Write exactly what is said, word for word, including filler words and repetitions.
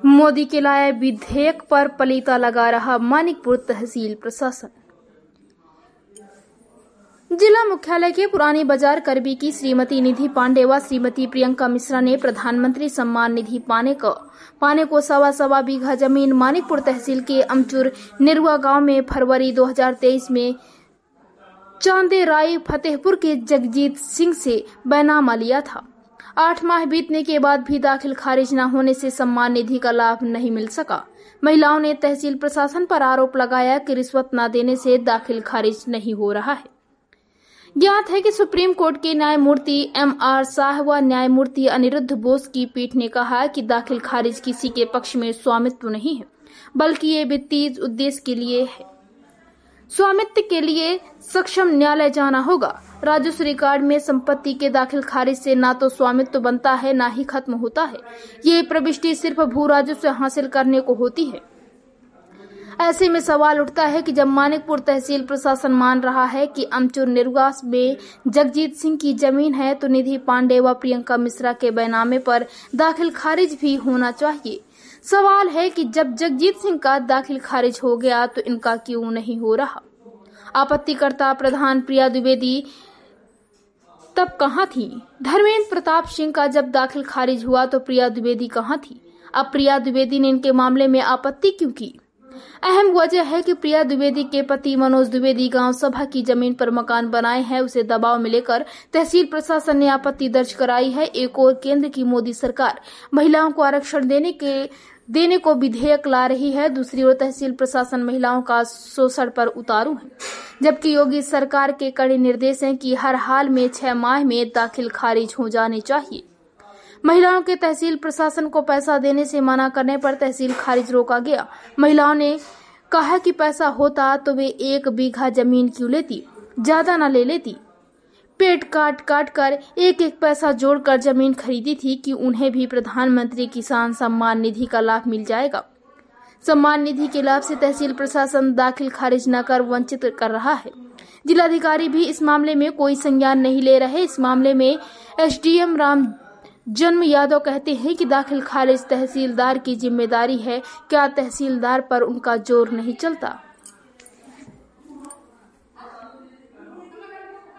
मोदी के लाए विधेयक पर पलीता लगा रहा मानिकपुर तहसील प्रशासन। जिला मुख्यालय के पुरानी बाजार करबी की श्रीमती निधि पांडे व श्रीमती प्रियंका मिश्रा ने प्रधानमंत्री सम्मान निधि पाने को पाने को सवा सवा बीघा जमीन मानिकपुर तहसील के अमचूर निरुआ गांव में फरवरी दो हज़ार तेईस में चांदे राय फतेहपुर के जगजीत सिंह से बैनामा लिया था। आठ माह बीतने के बाद भी दाखिल खारिज न होने से सम्मान निधि का लाभ नहीं मिल सका। महिलाओं ने तहसील प्रशासन पर आरोप लगाया कि रिश्वत न देने से दाखिल खारिज नहीं हो रहा है। ज्ञात है कि सुप्रीम कोर्ट के न्यायमूर्ति एम आर शाह व न्यायमूर्ति अनिरुद्ध बोस की पीठ ने कहा कि दाखिल खारिज किसी के पक्ष में स्वामित्व नहीं है, बल्कि ये वित्तीय उद्देश्य के लिए है। स्वामित्व के लिए सक्षम न्यायालय जाना होगा। राजस्व रिकॉर्ड में संपत्ति के दाखिल खारिज से ना तो स्वामित्व बनता है ना ही खत्म होता है। ये प्रविष्टि सिर्फ भू राजस्व हासिल करने को होती है। ऐसे में सवाल उठता है कि जब मानिकपुर तहसील प्रशासन मान रहा है कि अमचूर निरुआ में जगजीत सिंह की जमीन है, तो निधि पांडे व प्रियंका मिश्रा के बैनामे पर दाखिल खारिज भी होना चाहिए। सवाल है कि जब जगजीत सिंह का दाखिल खारिज हो गया तो इनका क्यों नहीं हो रहा। आपत्तिकर्ता प्रधान प्रिया द्विवेदी तब कहां थी? धर्मेंद्र प्रताप सिंह का जब दाखिल खारिज हुआ तो प्रिया द्विवेदी कहां थी? अब प्रिया द्विवेदी ने इनके मामले में आपत्ति क्यों की? अहम वजह है कि प्रिया द्विवेदी के पति मनोज द्विवेदी गांव सभा की जमीन पर मकान बनाए हैं। उसे दबाव में लेकर तहसील प्रशासन ने आपत्ति दर्ज कराई है। एक और केंद्र की मोदी सरकार महिलाओं को आरक्षण देने के देने को विधेयक ला रही है, दूसरी ओर तहसील प्रशासन महिलाओं का शोषण पर उतारू है, जबकि योगी सरकार के कड़े निर्देश हैं कि हर हाल में छह माह में दाखिल खारिज हो जाने चाहिए। महिलाओं के तहसील प्रशासन को पैसा देने से मना करने पर तहसील खारिज रोका गया। महिलाओं ने कहा कि पैसा होता तो वे एक बीघा जमीन क्यों लेती, ज्यादा न ले लेती। पेट काट काट कर एक एक पैसा जोड़कर जमीन खरीदी थी कि उन्हें भी प्रधानमंत्री किसान सम्मान निधि का लाभ मिल जाएगा। सम्मान निधि के लाभ से तहसील प्रशासन दाखिल खारिज न कर वंचित कर रहा है। जिलाधिकारी भी इस मामले में कोई संज्ञान नहीं ले रहे। इस मामले में एसडीएम राम जन्म यादव कहते हैं कि दाखिल खारिज तहसीलदार की जिम्मेदारी है। क्या तहसीलदार पर उनका जोर नहीं चलता?